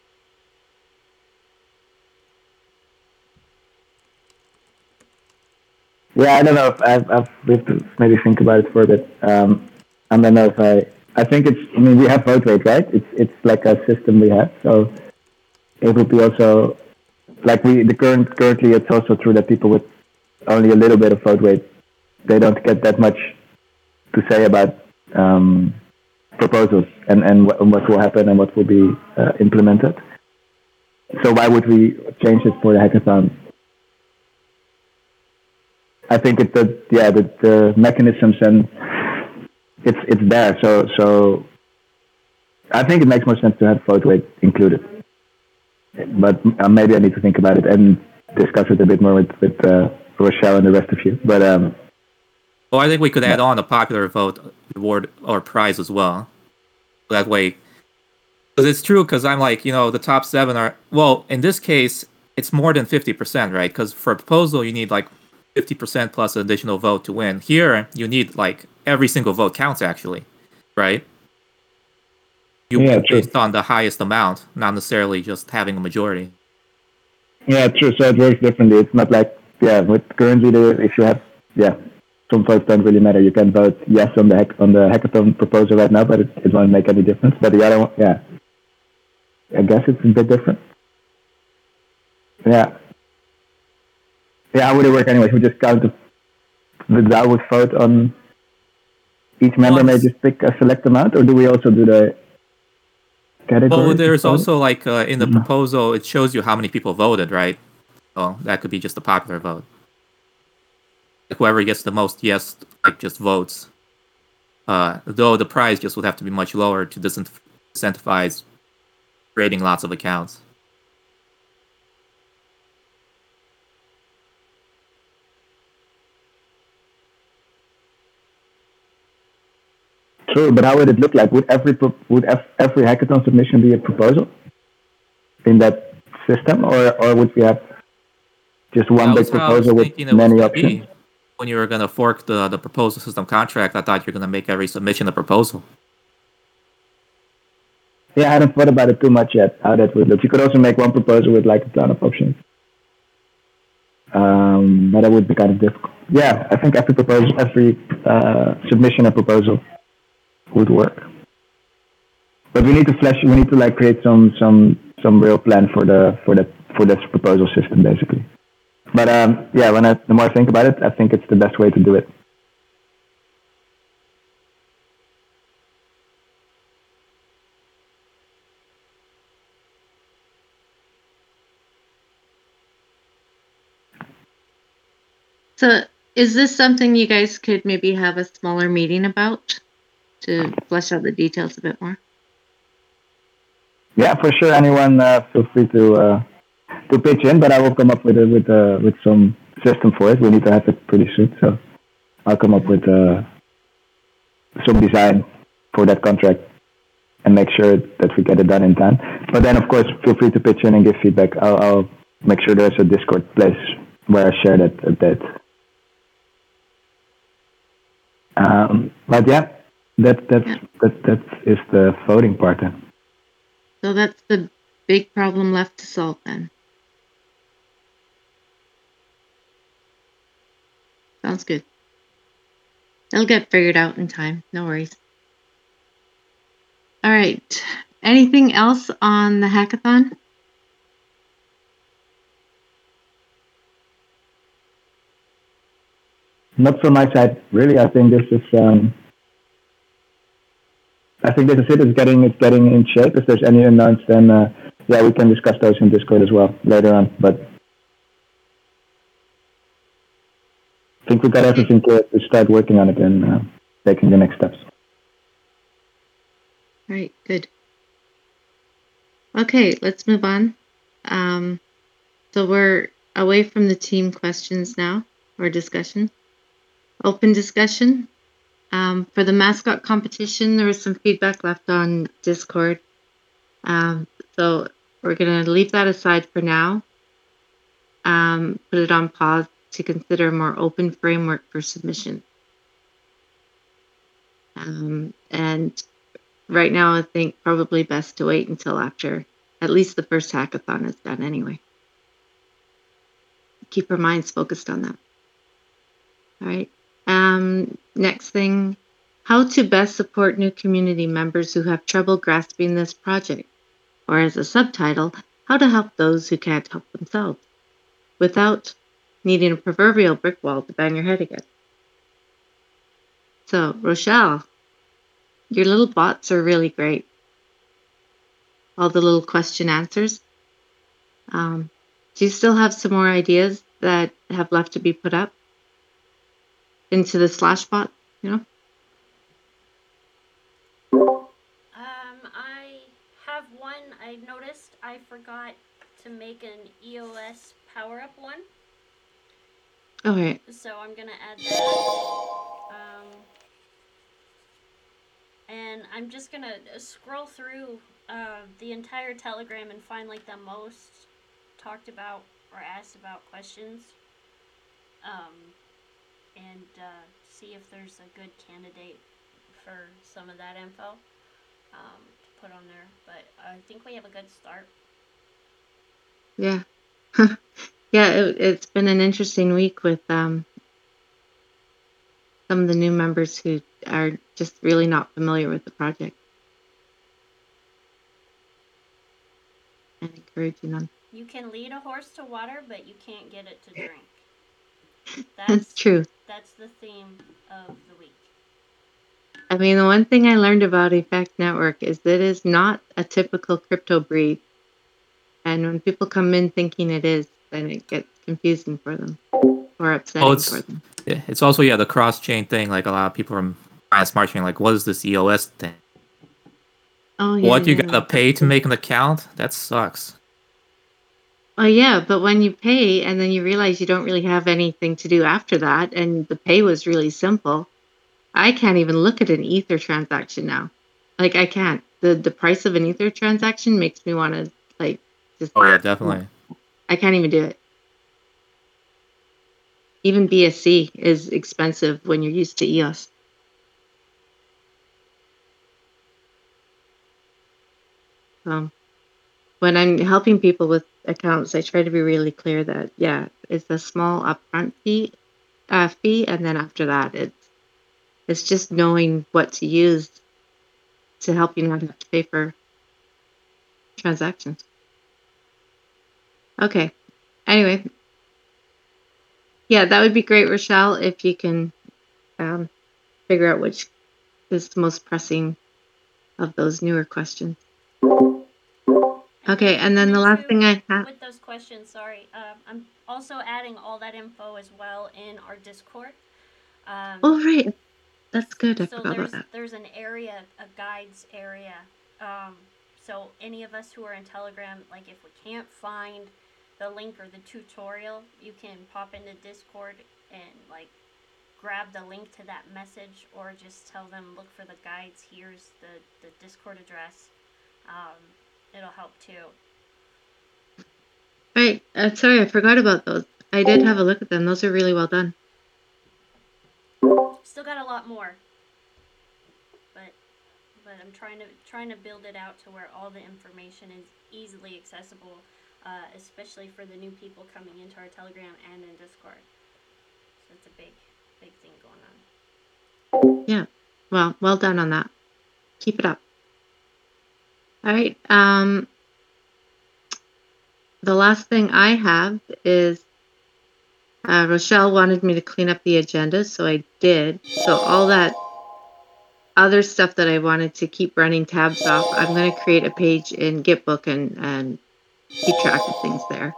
Yeah, I don't know if I've, I've we have to maybe think about it for a bit. Um, I don't know if I. I think it's. I mean, we have vote rate, right? It's it's like a system we have. So it would be also like we the current currently. It's also true that people with only a little bit of vote rate, they don't get that much to say about um, proposals and and what, what will happen and what will be uh, implemented. So why would we change it for the hackathon? I think it's the yeah the, the mechanisms and it's it's there. So so I think it makes more sense to have vote rate included. But uh, maybe I need to think about it and discuss it a bit more with with uh, Rochelle and the rest of you. But um, Well, I think we could add on a popular vote reward or prize as well. That way, because it's true. Because I'm like, you know, the top seven are well. In this case, it's more than fifty percent, right? Because for a proposal, you need like fifty percent plus an additional vote to win. Here, you need like every single vote counts, actually, right? You Yeah, win true. based on the highest amount, not necessarily just having a majority. yeah, true. So it works differently. It's not like yeah. With currently, the, if you have yeah, some votes don't really matter. You can vote yes on the hack, on the hackathon proposal right now, but it, it won't make any difference. But the other one, yeah, I guess it's a bit different. Yeah. Yeah, how would it work anyway? We just count the, the DAO would vote on each member may just pick a select amount, or do we also do the category? Well, there's also like uh, in the proposal, it shows you how many people voted, right? So that could be just a popular vote. Like whoever gets the most yes, like just votes. Uh, though the prize just would have to be much lower to disincentivize creating lots of accounts. True, but how would it look like? Would every would every hackathon submission be a proposal in that system, or or would we have just one That big was how I was proposal with thinking it was many going to options? be. When you were going to fork the, the proposal system contract, I thought you were going to make every submission a proposal. Yeah, I hadn't thought about it too much yet, how that would look. You could also make one proposal with like a ton of options. Um, but that would be kind of difficult. Yeah, I think every proposal, every uh, submission and proposal would work. But we need to flesh. We need to like create some some some real plan for the for that for this proposal system, basically. But um, yeah, when I the more I think about it, I think it's the best way to do it. So, is this something you guys could maybe have a smaller meeting about to flesh out the details a bit more? Yeah, for sure. Anyone uh, feel free to uh, to pitch in, but I will come up with a, with uh, with some system for it. We need to have it pretty soon, so I'll come up with uh, some design for that contract and make sure that we get it done in time. But then, of course, feel free to pitch in and give feedback. I'll, I'll make sure there's a Discord place where I share that update. Um, but yeah, that that's Yeah. that that is the voting part then. So that's the big problem left to solve then. Sounds good. It'll get figured out in time. No worries. All right. Anything else on the hackathon? Not from my side, really. I think this is um, I think this is it. It's getting it's getting in shape. If there's any unknowns, then uh, yeah, we can discuss those in Discord as well later on. But I think we got everything to, to start working on it and uh, taking the next steps. All right, good. Okay, let's move on. Um, so we're away from the team questions now, or discussion. Open discussion. Um, for the mascot competition, there was some feedback left on Discord. Um, so we're going to leave that aside for now. Um, put it on pause to consider a more open framework for submission. Um, and right now, I think probably best to wait until after at least the first hackathon is done anyway. Keep our minds focused on that. All right. Um, next thing, how to best support new community members who have trouble grasping this project, or as a subtitle, how to help those who can't help themselves without needing a proverbial brick wall to bang your head against. So, Rochelle, your little bots are really great. All the little question answers. Um, do you still have some more ideas that have left to be put up into the slash bot, you know? Um, I have one. I noticed I forgot to make an E O S power up one. All right. So I'm gonna add that. Um, and I'm just gonna scroll through uh, the entire Telegram and find like the most talked about or asked about questions. Um, and uh, see if there's a good candidate for some of that info um, to put on there. But I think we have a good start. Yeah. Yeah, it, it's been an interesting week with um, some of the new members who are just really not familiar with the project. And encouraging them. You can lead a horse to water, but you can't get it to drink. That's, That's true. That's the theme of the week. I mean, the one thing I learned about Effect Network is that it is not a typical crypto breed. And when people come in thinking it is, then it gets confusing for them or upsetting Oh, it's for them. yeah, it's also yeah the cross chain thing. Like a lot of people from Smart Chain, like what is this E O S thing? Oh, yeah. What you yeah, gotta yeah. pay to make an account? That sucks. Oh, yeah, but when you pay and then you realize you don't really have anything to do after that, and the pay was really simple, I can't even look at an Ether transaction now. Like, I can't. The the price of an Ether transaction makes me want to, like, just... Oh yeah, definitely. I can't even do it. Even B S C is expensive when you're used to E O S. So when I'm helping people with accounts, I try to be really clear that, yeah, it's a small upfront fee, uh, fee, and then after that, it's it's just knowing what to use to help you not have to pay for transactions. Okay. Anyway, yeah, that would be great, Rochelle, if you can um, figure out which is the most pressing of those newer questions. Okay, and then the last too, thing I have... with those questions, sorry, uh, I'm also adding all that info as well in our Discord. Um, Oh, right. That's good. I so forgot there's about that. there's an area, a guides area. Um, so any of us who are in Telegram, like if we can't find the link or the tutorial, you can pop into Discord and like grab the link to that message, or just tell them look for the guides. Here's the the Discord address. Um, it'll help too. Right. Uh, sorry, I forgot about those. I did have a look at them. Those are really well done. Still got a lot more, but but I'm trying to trying to build it out to where all the information is easily accessible, uh, especially for the new people coming into our Telegram and in Discord. So it's a big big thing going on. Yeah. Well, well done on that. Keep it up. All right. Um, the last thing I have is uh, Rochelle wanted me to clean up the agenda, so I did. So all that other stuff that I wanted to keep running tabs off, I'm going to create a page in Gitbook and, and keep track of things there.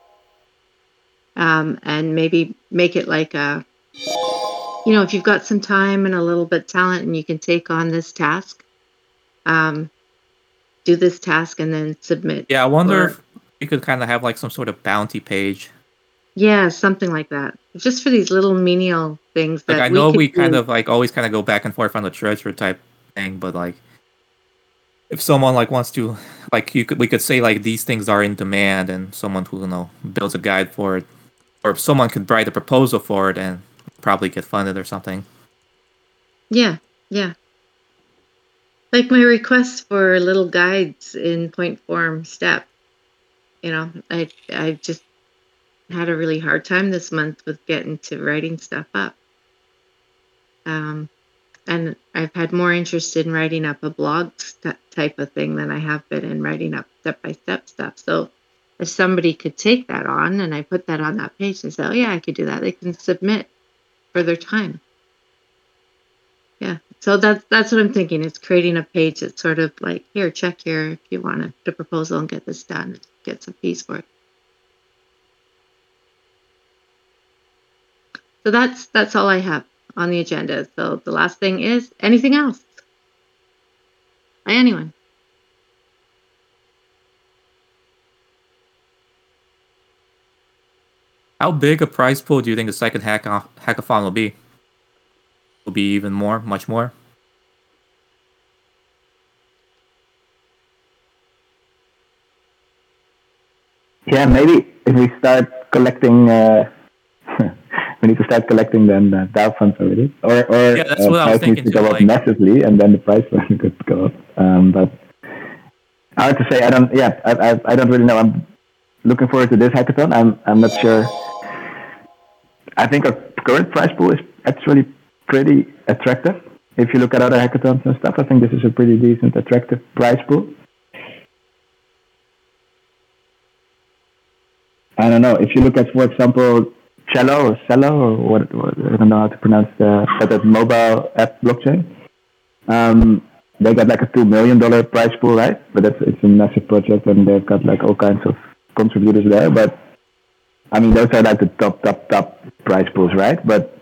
Um, and maybe make it like a, you know, if you've got some time and a little bit of talent and you can take on this task, um, do this task and then submit. Yeah, I wonder or, if you could kind of have like some sort of bounty page. Yeah, something like that. Just for these little menial things that Like I we know could we kind do. of like always kind of go back and forth on the treasure type thing, but like if someone like wants to, like you could, we could say like these things are in demand, and someone who you know builds a guide for it, or if someone could write a proposal for it and probably get funded or something. Yeah, yeah. Like my request for little guides in point form step. You know, I I just had a really hard time this month with getting to writing stuff up. Um, and I've had more interest in writing up a blog st- type of thing than I have been in writing up step-by-step stuff. So if somebody could take that on and I put that on that page and say, oh yeah, I could do that, they can submit for their time. Yeah. So that's that's what I'm thinking. It's creating a page that's sort of like, here, check here if you want to put a proposal and get this done, get some fees for it. So that's that's all I have on the agenda. So the last thing is anything else? By anyone? How big a prize pool do you think the second hack hackathon will be? Will be even more, much more? Yeah, maybe if we start collecting, uh, we need to start collecting then uh, DAO funds already, or or Yeah, that's uh, what I was price needs thinking to too, go up like- massively, and then the price could go up. Um, but I have to say, I don't. Yeah, I, I I don't really know. I'm looking forward to this hackathon. I'm I'm not sure. I think our current price pool is actually pretty attractive. If you look at other hackathons and stuff, I think this is a pretty decent, attractive price pool. I don't know. If you look at, for example, Cello or Cello or what, what I don't know how to pronounce the but that mobile app blockchain. Um, they got like a two million dollar prize pool, right? But it's it's a massive project, and they've got like all kinds of contributors there. But I mean, those are like the top, top, top prize pools, right? But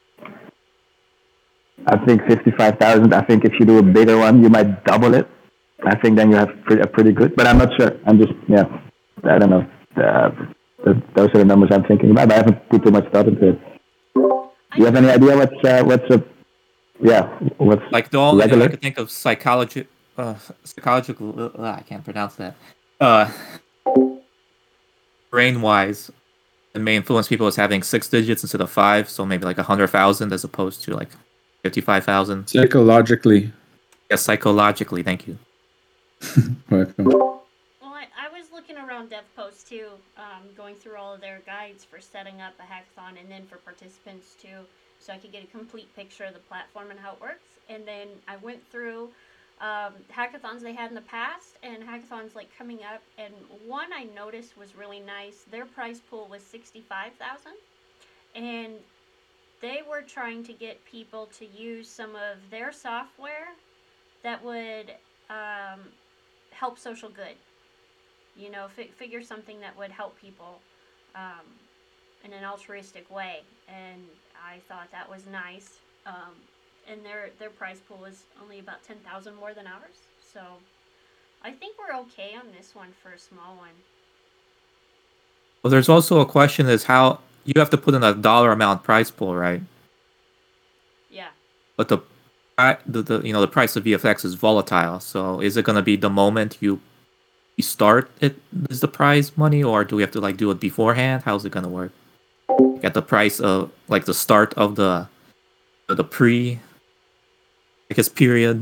I think fifty-five thousand. I think if you do a bigger one, you might double it. I think then you have pretty, a pretty good. But I'm not sure. I'm just yeah. I don't know. Uh, those are the numbers I'm thinking about. But I haven't put too much thought into it. Do you have any idea what's uh, what's a yeah what's Like the only thing regular? I could think of psychology, uh, psychological. Uh, I can't pronounce that. Uh, brain wise, it may influence people as having six digits instead of five, so maybe like a hundred thousand as opposed to like fifty-five thousand. Psychologically. Yeah, psychologically. Thank you. Welcome. Well, I, I was looking around DevPost too, um, going through all of their guides for setting up a hackathon and then for participants too, so I could get a complete picture of the platform and how it works. And then I went through um, hackathons they had in the past and hackathons like coming up. And one I noticed was really nice. Their prize pool was sixty-five thousand dollars, and they were trying to get people to use some of their software that would um, help social good. You know, fi- figure something that would help people um, in an altruistic way. And I thought that was nice. Um, and their their prize pool was only about ten thousand more than ours. So I think we're okay on this one for a small one. Well, there's also a question: is how you have to put in a dollar amount price pool, right? Yeah. But the, pri- the, the you know the price of V F X is volatile. So is it going to be the moment you you start it is the prize money, or do we have to like do it beforehand? How's it going to work? At the price of like the start of the the pre, I guess, period.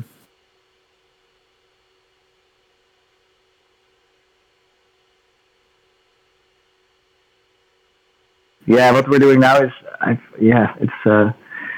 Yeah, what we're doing now is I yeah it's uh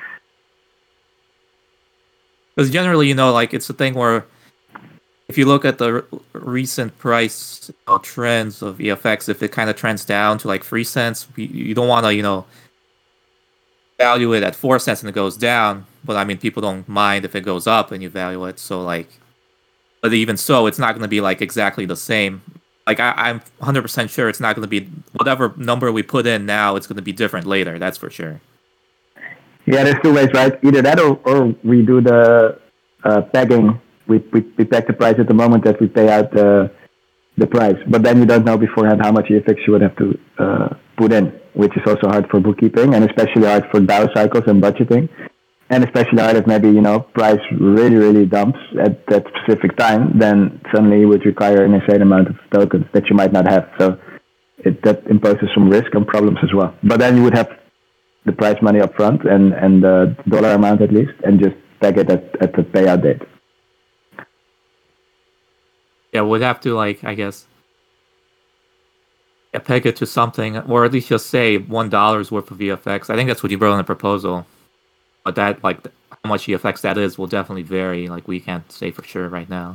Because generally, you know, like it's a thing where if you look at the r- recent price uh, trends of V F X, if it kind of trends down to like three cents, you, you don't want to, you know, value it at four cents and it goes down, but I mean, people don't mind if it goes up and you value it. So like, but even so, it's not going to be like exactly the same. Like I, I'm one hundred percent sure it's not going to be whatever number we put in now. It's going to be different later. That's for sure. Yeah, there's two ways, right? Either that or, or we do the uh, pegging. We, we we peg the price at the moment that we pay out the the price, but then you don't know beforehand how much E F X you would have to uh, put in, which is also hard for bookkeeping and especially hard for DAO cycles and budgeting, and especially hard if maybe you know price really really dumps at that specific time, then suddenly you would require an insane amount of tokens that you might not have. So it that imposes some risk and problems as well. But then you would have the price money up front and and the dollar amount at least, and just peg it at, at the payout date. Yeah, we'd have to like I guess yeah, peg it to something, or at least just say one dollar's worth of E F X. I think that's what you wrote in the proposal. But that like how much E F X that is will definitely vary. Like we can't say for sure right now.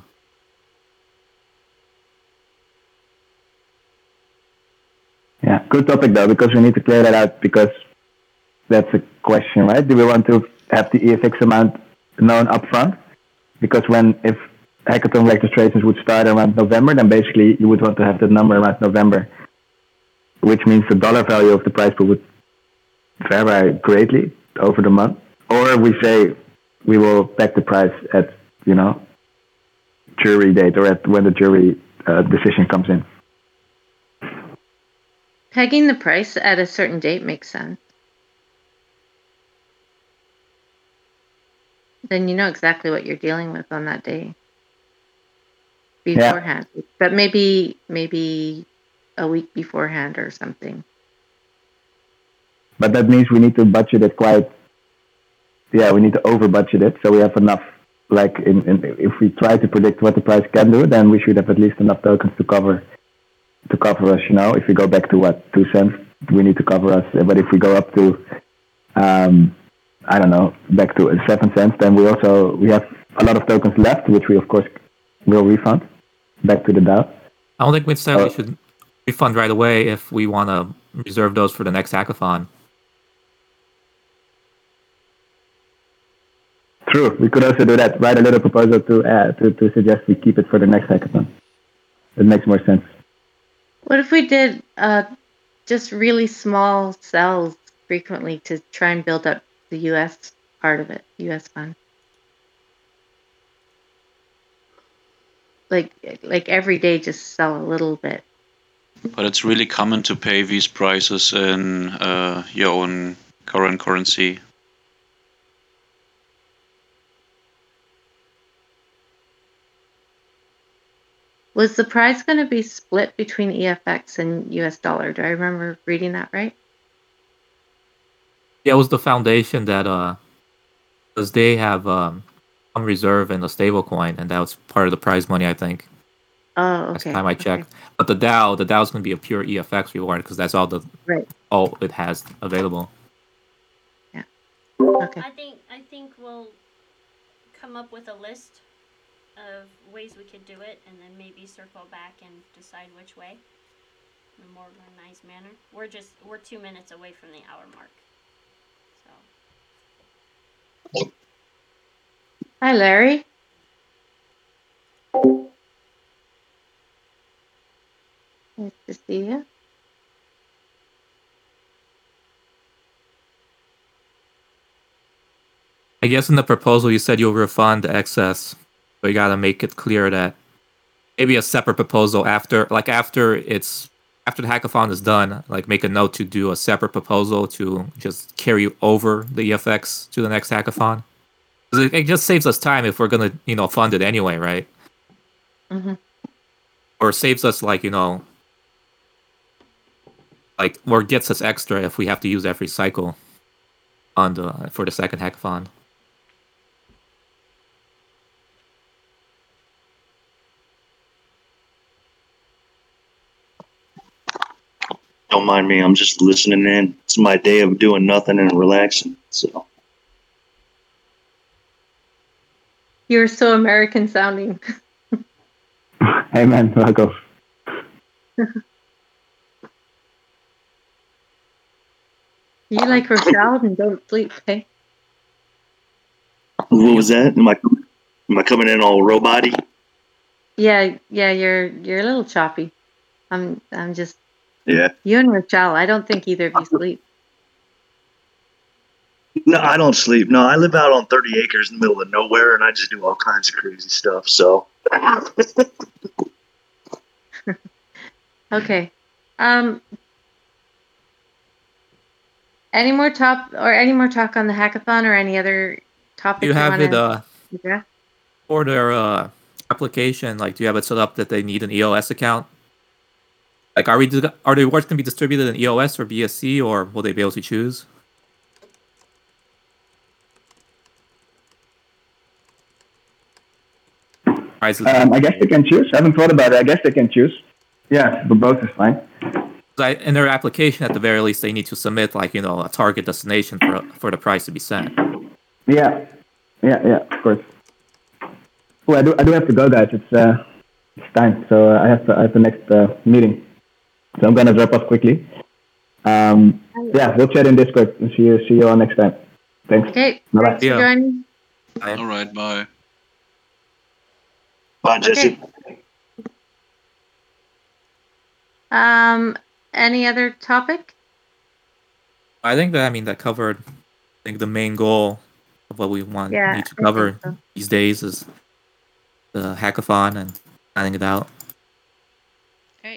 Yeah, good topic though, because we need to clear that out, because that's a question, right? Do we want to have the E F X amount known upfront? Because when if hackathon registrations would start around November, then basically you would want to have that number around November, which means the dollar value of the prize pool would vary greatly over the month. Or we say we will peg the price at, you know, jury date, or at when the jury uh, decision comes in. Pegging the price at a certain date makes sense. Then you know exactly what you're dealing with on that day beforehand. Yeah. But maybe maybe a week beforehand or something. But that means we need to budget it quite. Yeah, we need to over budget it so we have enough. Like in, in if we try to predict what the price can do, then we should have at least enough tokens to cover to cover us. You know, if we go back to what two cents, we need to cover us. But if we go up to um, I don't know, back to seven cents, then we also we have a lot of tokens left, which we of course will refund back to the DAO. I don't think we'd say we should refund right away if we want to reserve those for the next hackathon. True, we could also do that. Write a little proposal to uh, to to suggest we keep it for the next hackathon. It makes more sense. What if we did uh, just really small cells frequently to try and build up the U S part of it, U S fund? Like like every day, just sell a little bit. But it's really common to pay these prices in uh, your own current currency. Was the price going to be split between E F X and U S dollar? Do I remember reading that right? Yeah, it was the foundation that, uh, because they have um, some reserve in the stable coin, and that was part of the prize money, I think. Oh, okay. Last time I checked. Okay. But the DAO, the DAO is going to be a pure E F X reward because that's all the right. all it has available. Yeah. Okay. I think I think we'll come up with a list of ways we could do it, and then maybe circle back and decide which way in a more organized manner. We're just we're two minutes away from the hour mark. So. Hi, Larry. Nice to see you. I guess in the proposal you said you'll refund the excess, but you gotta make it clear that maybe a separate proposal after, like after it's after the hackathon is done, like make a note to do a separate proposal to just carry over the E F X to the next hackathon. It, it just saves us time if we're gonna, you know, fund it anyway, right? Mm-hmm. Or saves us like, you know, like or gets us extra if we have to use every cycle on the for the second hackathon. Don't mind me. I'm just listening in. It's my day of doing nothing and relaxing. So You're so American sounding. Hey man, welcome. You like Rochelle and don't sleep, okay? What was that? Am I am I coming in all robot-y? Yeah, yeah, you're you're a little choppy. I'm I'm just Yeah. you and Rochelle. I don't think either of you sleep. No, I don't sleep. No, I live out on thirty acres in the middle of nowhere, and I just do all kinds of crazy stuff. So, Okay. Um. Any more top or any more talk on the hackathon or any other topic Do you, you have want it to uh, address? for their uh, application? Like, do you have it set up that they need an E O S account? Like, are we di- are the awards going to be distributed in E O S or B S C, or will they be able to choose? Prizes. Um, I guess they can choose. I haven't thought about it. I guess they can choose. Yeah, but both is fine. I- in their application, at the very least, they need to submit like you know a target destination for for the prize to be sent. Yeah, yeah, yeah. Of course. Oh, I do. I do have to go, guys. It's uh, it's time. So uh, I have to, I have the next uh, meeting. So I'm gonna drop off quickly. Um, yeah, we'll chat in Discord. See you. See you all next time. Thanks. Okay. Bye-bye. Thanks for Yeah. joining. All right, bye. bye, Jesse. Okay. Um. Any other topic? I think that I mean that covered. I think the main goal of what we want Yeah, need to I think cover so. these days is the hackathon and planning it out. Great.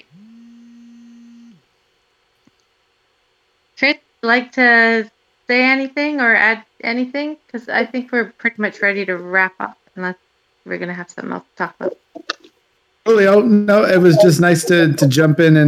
Chris, like to say anything or add anything? Because I think we're pretty much ready to wrap up, unless we're gonna have something else to talk about. Julio, no, it was just nice to to jump in and